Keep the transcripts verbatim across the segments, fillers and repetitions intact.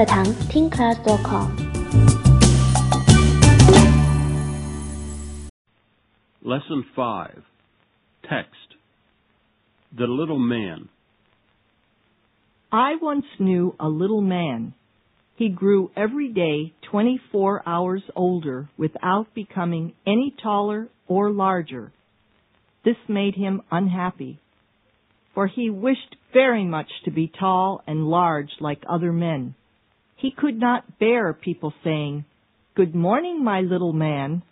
课堂听 class dot com。 Lesson five. Text. The Little Man. I once knew a little man. He grew every day twenty-four hours older without becoming any taller or larger. This made him unhappy, for he wished very much to be tall and large like other men. He could not bear people saying, "Good morning, my little man."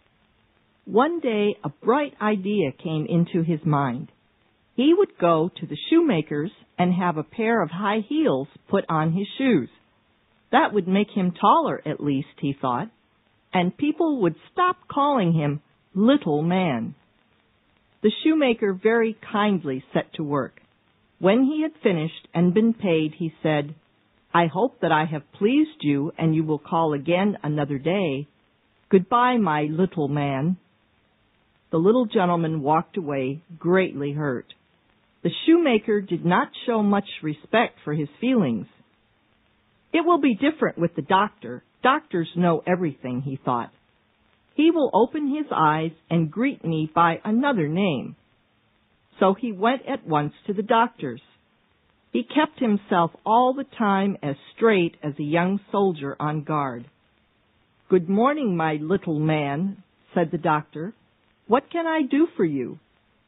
One day a bright idea came into his mind. He would go to the shoemaker's and have a pair of high heels put on his shoes. That would make him taller, at least, he thought, and people would stop calling him Little Man. The shoemaker very kindly set to work. When he had finished and been paid, he said, "I hope that I have pleased you, and you will call again another day. Goodbye, my little man." The little gentleman walked away, greatly hurt. The shoemaker did not show much respect for his feelings. It will be different with the doctor. Doctors know everything, he thought. He will open his eyes and greet me by another name. So he went at once to the doctor's. He kept himself all the time as straight as a young soldier on guard. "Good morning, my little man," said the doctor. "What can I do for you?"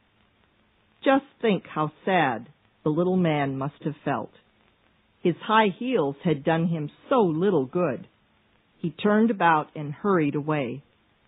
Just think how sad the little man must have felt. His high heels had done him so little good. He turned about and hurried away.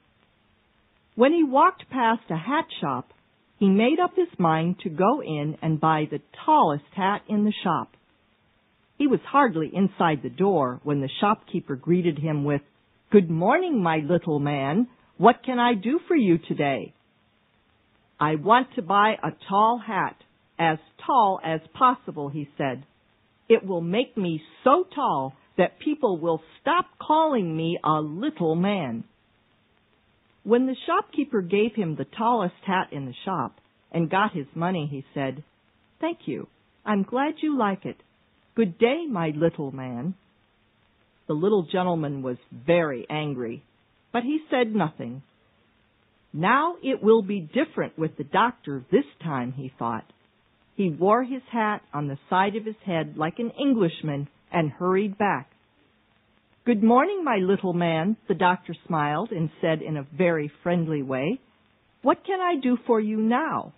When he walked past a hat shop, he made up his mind to go in and buy the tallest hat in the shop. He was hardly inside the door when the shopkeeper greeted him with, "Good morning, my little man. What can I do for you today?" "I want to buy a tall hat, as tall as possible," he said. "It will make me so tall that people will stop calling me a little man." When the shopkeeper gave him the tallest hat in the shop and got his money, he said, "Thank you. I'm glad you like it. Good day, my little man." The little gentleman was very angry, but he said nothing. Now it will be different with the doctor this time, he thought. He wore his hat on the side of his head like an Englishman and hurried back. "Good morning, my little man," the doctor smiled and said in a very friendly way. "What can I do for you now?"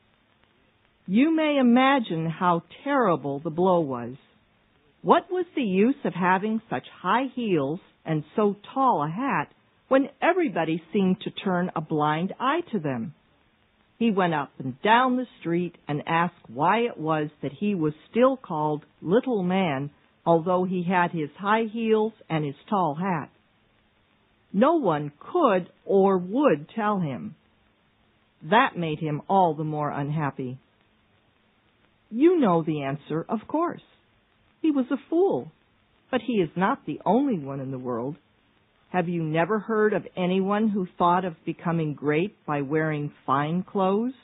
You may imagine how terrible the blow was. What was the use of having such high heels and so tall a hat when everybody seemed to turn a blind eye to them? He went up and down the street and asked why it was that he was still called Little Man, although he had his high heels and his tall hat. No one could or would tell him. That made him all the more unhappy. You know the answer, of course. He was a fool, but he is not the only one in the world. Have you never heard of anyone who thought of becoming great by wearing fine clothes?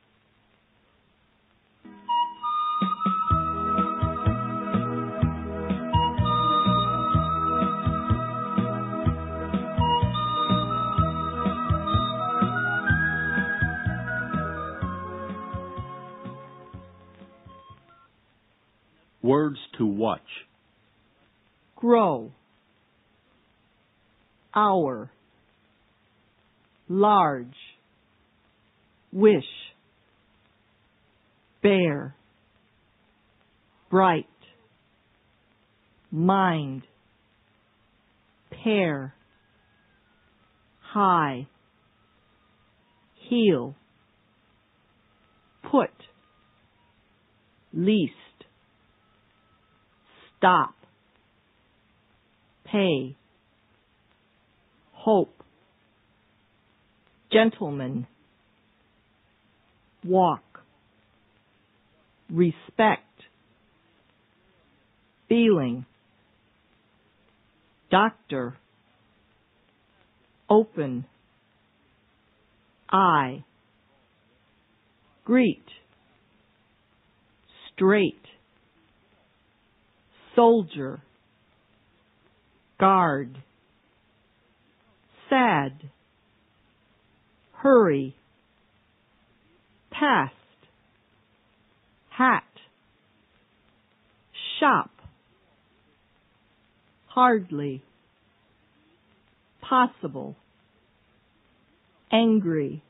Words to watch. Grow. Hour. Large. Wish. Bear. Bright. Mind. Pair. High. Heel. Put. Least. Stop. Pay. Hope. Gentleman. Walk. Respect. Feeling. Doctor. Open. Eye. Greet. Straight. Soldier. guard, sad, hurry, past, hat, shop, hardly, possible, angry,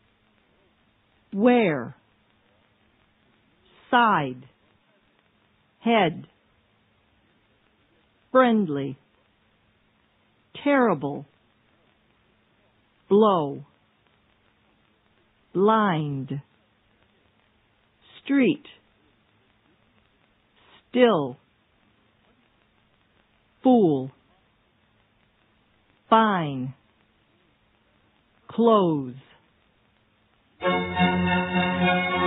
where, side, head, friendly, terrible, blow, blind, street, still, fool, fine, close.